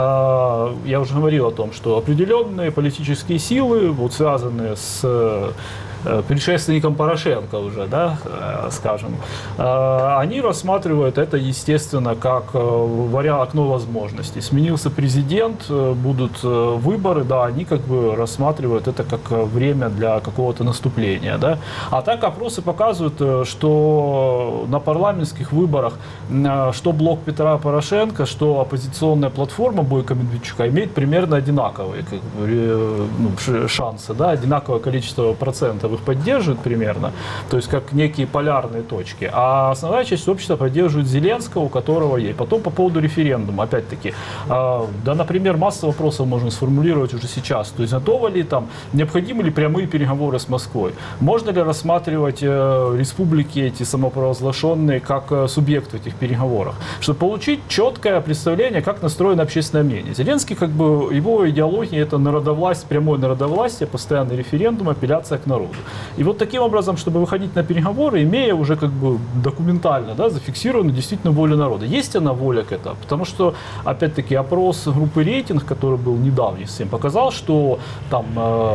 я уже говорил о том, что определенные политические силы, вот связанные с предшественником Порошенко уже, да, скажем, они рассматривают это, естественно, как окно возможностей. Сменился президент, будут выборы, да, они как бы рассматривают это как время для какого-то наступления, да. А так опросы показывают, что на парламентских выборах что блок Петра Порошенко, что оппозиционная платформа Бойко Медведчука имеет примерно одинаковые шансы, да, одинаковое количество процентов их поддерживают примерно, то есть как некие полярные точки. А основная часть общества поддерживает Зеленского, у которого есть. Потом по поводу референдума, опять-таки, да, например, масса вопросов можно сформулировать уже сейчас. То есть готовы ли там, необходимы ли прямые переговоры с Москвой? Можно ли рассматривать республики эти самопровозглашенные как субъект в этих переговорах? Чтобы получить четкое представление, как настроено общественное мнение. Зеленский, как бы, его идеология это народовластие, прямое народовластие, постоянный референдум, апелляция к народу. И вот таким образом, чтобы выходить на переговоры, имея уже как бы документально, да, зафиксированную действительно волю народа. Есть она воля к этому? Потому что, опять-таки, опрос группы «Рейтинг», который был недавний, всем показал, что там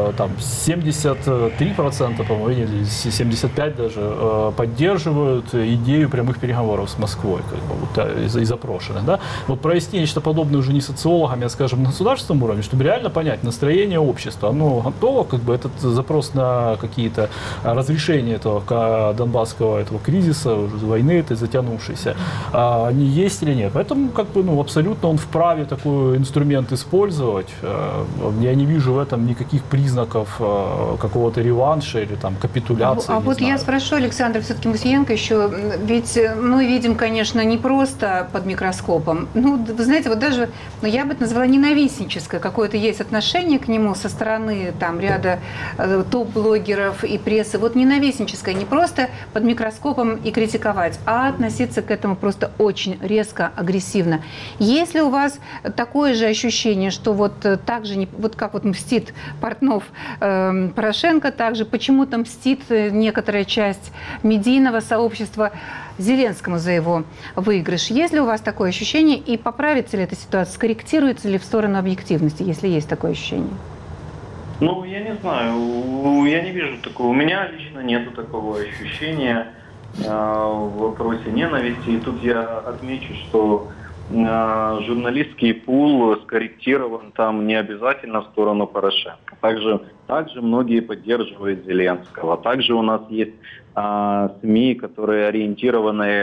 73%, по-моему, или 75% даже, поддерживают идею прямых переговоров с Москвой, как бы, вот, из опрошенных. Да? Вот провести нечто подобное уже не социологами, а, скажем, на государственном уровне, чтобы реально понять настроение общества. Оно готово, как бы, этот запрос на какие-то разрешения этого донбасского кризиса, войны этой затянувшейся, они есть или нет. Поэтому как бы, абсолютно он вправе такой инструмент использовать. Я не вижу в этом никаких признаков какого-то реванша или там капитуляции. А вот знаю. Я спрошу Александра все-таки Мусиенко еще, ведь мы видим, конечно, не просто под микроскопом. Вы знаете, вот даже, я бы это назвала ненавистническое, какое-то есть отношение к нему со стороны там ряда топ-блогеров и прессы. Вот ненавистническое, не просто под микроскопом и критиковать, а относиться к этому просто очень резко, агрессивно. Есть ли у вас такое же ощущение, что вот так же, вот как вот мстит Портнов Порошенко, также почему-то мстит некоторая часть медийного сообщества Зеленскому за его выигрыш? Есть ли у вас такое ощущение и поправится ли эта ситуация, скорректируется ли в сторону объективности, если есть такое ощущение? Я не знаю, я не вижу такого. У меня лично нету такого ощущения в вопросе ненависти. И тут я отмечу, что журналистский пул скорректирован там не обязательно в сторону Порошенко. Также многие поддерживают Зеленского. Также у нас есть СМИ, которые ориентированы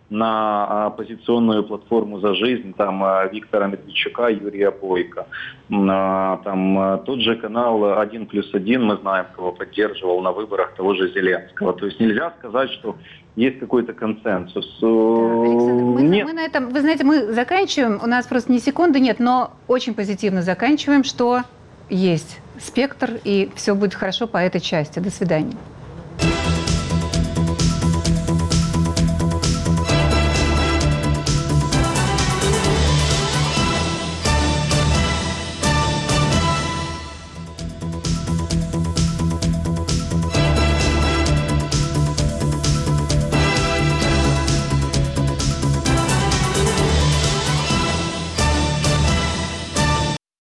на оппозиционную платформу «За жизнь», там Виктора Медведчука, Юрия Бойко. Там тот же канал «1+1», мы знаем, кого поддерживал на выборах, того же Зеленского. То есть нельзя сказать, что есть какой-то консенсус. Александр, мы на этом, вы знаете, мы заканчиваем, у нас просто ни секунды нет, но очень позитивно заканчиваем, что есть спектр, и все будет хорошо по этой части. До свидания.